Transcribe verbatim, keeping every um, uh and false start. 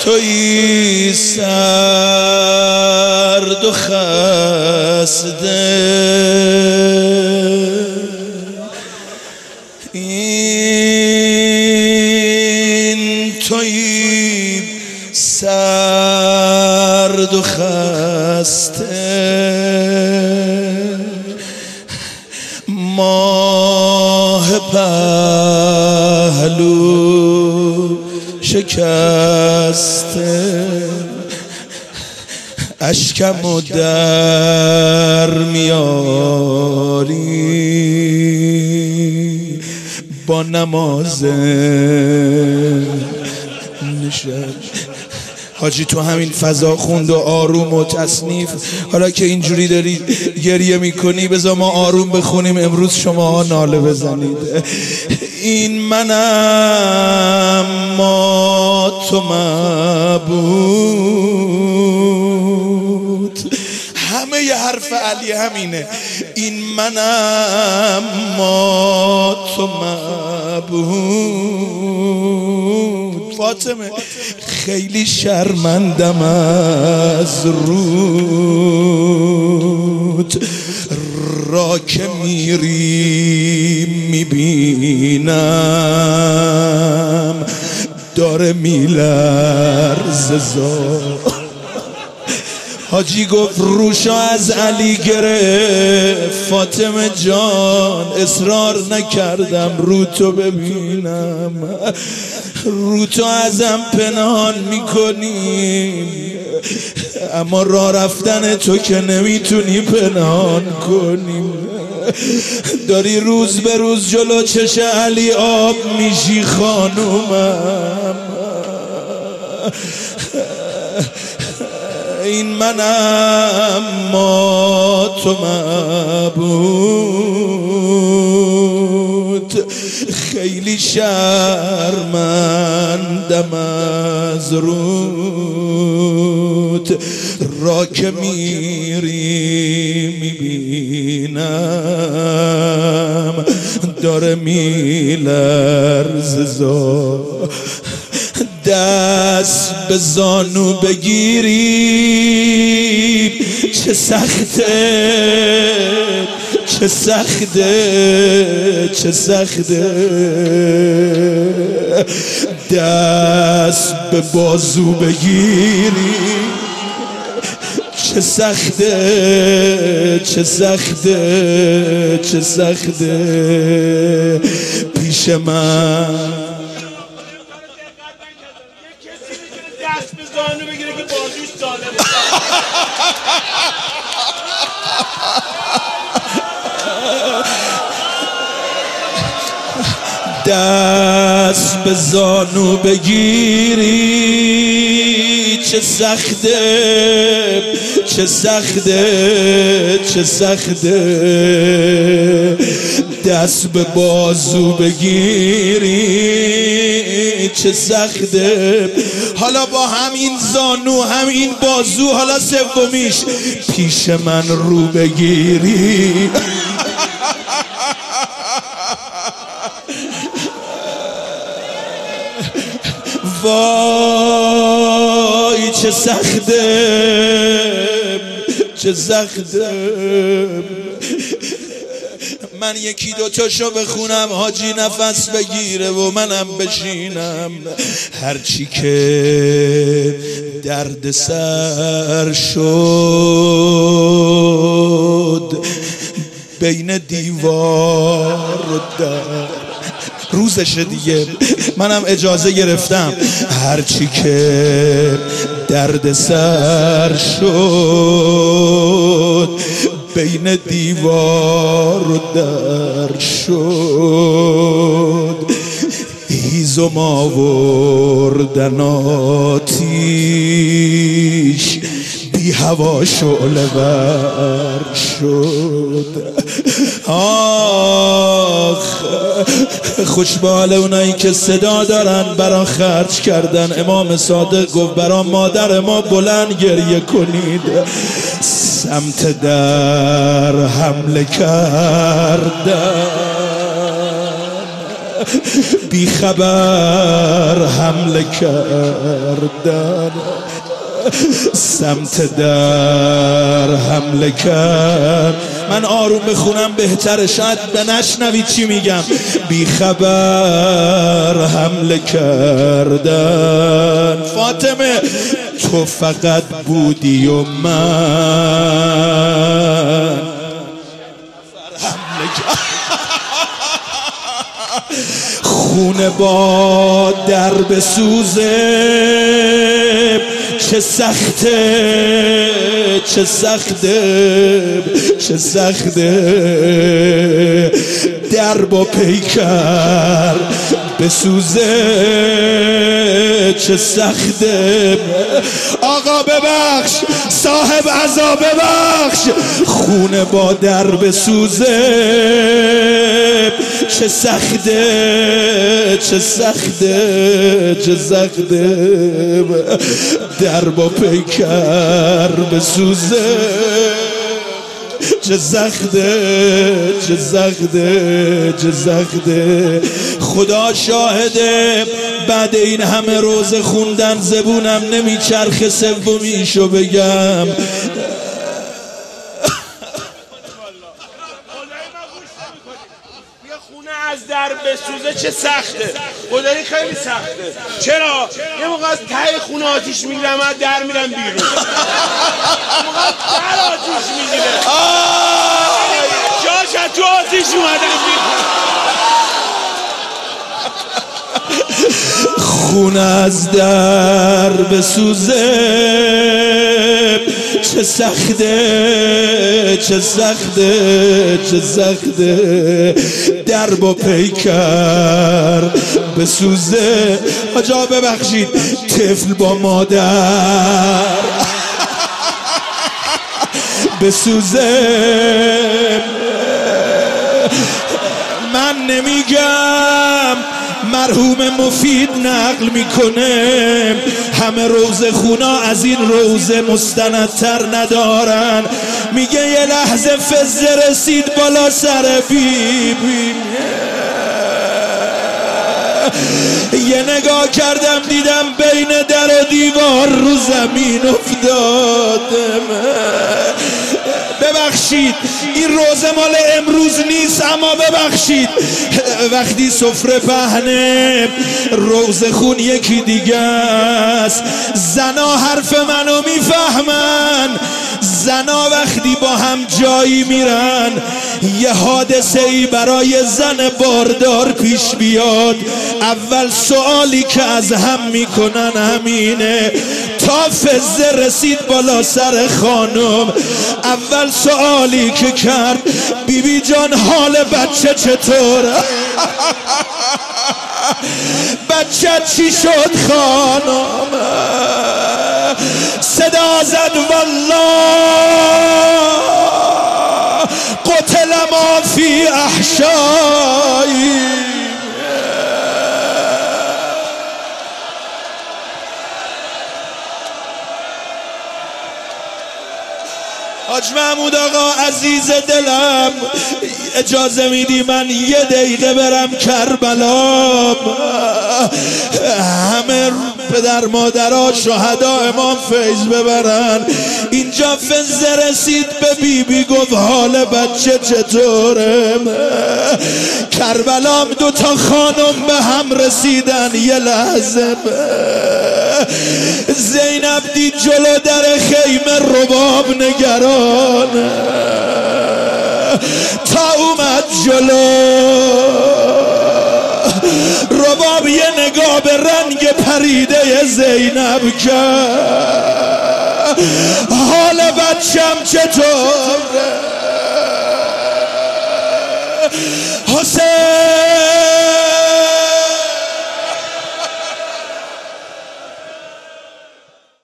تویی سرد و خسته، این تویی سرد و خسته، ماه پهلو شکسته، اشکمو در میاری با نماز نشست. حاجی تو همین فضا خوند و آروم و تصنیف. حالا که اینجوری داری گریه میکنی بذار ما آروم بخونیم، امروز شما ها ناله بزنید. این منم ما تو معبود، همه ی حرف علی همینه. این منم ما تو معبود. فاطمه خیلی شرمندم از رود، را که میری میبینم داره میلرزه زار. حاجی گفت روشا از علی گرفت، فاطمه جان اصرار نکردم رو تو ببینم، رو تو ازم پنهان میکنی، اما راه رفتن تو که نمیتونی پنهان کنی. داری روز به روز جلو چش علی آب میشی خانومم. این منم ما تو معبود، خیلی شرمندم از رود، را که میری میبینم داره میلرزه زار. دست به زانو بگیری چه سخته، چه سخته، چه سخته، دست به بازو بگیری چه سخته، چه سخته، چه سخته. پیش من دست به زانو بگیره که بازوش سالمه. دست به زانو بگیری چه سخته، چه سخته، چه سخته، دست به بازو بگیری چه سخته. حالا با همین زانو همین بازو، حالا سومیش پیش من رو بگیری وای چه سخته، چه سخته. من یکی دوتاشو بخونم حاجی نفس بگیره و منم بشینم. هرچی که درد سر شد بین دیوار و در، روزشه دیگه منم اجازه گرفتم. هرچی که درد سر شد بین دیوار و در شد، هیزم آوردن آتیش بی هوا شعله ور شد. آخ خوش به حال اونایی که صدا دارن برا خرج کردن. امام صادق گفت برا مادر ما بلند گریه کنید. سمت در حمله کردن بی خبر حمله کردن، سمت در حمله کرد. من آروم بخونم بهتره، شاید به نشنوید چی میگم. بی خبر حمله کردن، فاطمه تو فقط بودی و من حمله کرد. خونه با در بسوزه، چه سخته چه سخته چه سخته، در با پیکر بسوزه چه سخته. آقا ببخش، صاحب عزا ببخش، خونه با در بسوزه چه سخته چه سخته چه سخته، در با پیکر بسوزه چه سخته چه سخته چه سخته. خدا شاهده بعد این همه روز خوندن زبونم نمیچرخه سومیشو بگم. خونه از در بسوزه چه سخته، خدایی خیلی سخته. چرا؟ یه موقع از ته خونه آتیش میگیرم، من در میرم بیرون. یه موقع در آتیش میگیره، جاش از تو آتیش اومدم بیرون. خونه از در بسوزه چه سخته چه سخته چه سخته، در با پیکر بسوزه. آجا ببخشید، طفل با مادر بسوزه. من نمیگم، مرحوم مفید نقل میکنه همه روزه خونا از این روزه مستندتر ندارن. میگه یه لحظه فزه رسید بالا سر بی بی، یه نگاه کردم دیدم بین در و دیوار رو زمین افتادم. ببخشید این روزه مال امروز نیست، اما ببخشید وقتی سفره پهنه روزه خون یکی دیگه است. زنا حرف منو میفهمن، زنا وقتی با هم جایی میرن یه حادثه ای برای زن باردار پیش بیاد، اول سوالی که از هم میکنن همینه. تا فزه رسید بالا سر خانم، اول سوالی که کرد بی بی جان حال بچه چطوره؟ بچه چی شد خانم؟ صدا زد والله قتل ما فی احشایی. حاج محمود آقا عزیز دلم، اجازه میدی من یه دقیقه برم کربلا؟ همه پدر مادرها شهدا امام فیض ببرن. اینجا فزه رسید به بی بی گفت حال بچه چطوره؟ کربلام دوتا خانم به هم رسیدن یه لحظه. زینب دید جلو در خیمه رباب نگران، تا اومد جلو رباب یه نگاه به رنگ پریده زینب کرد. حال بچم چطوره؟ حسین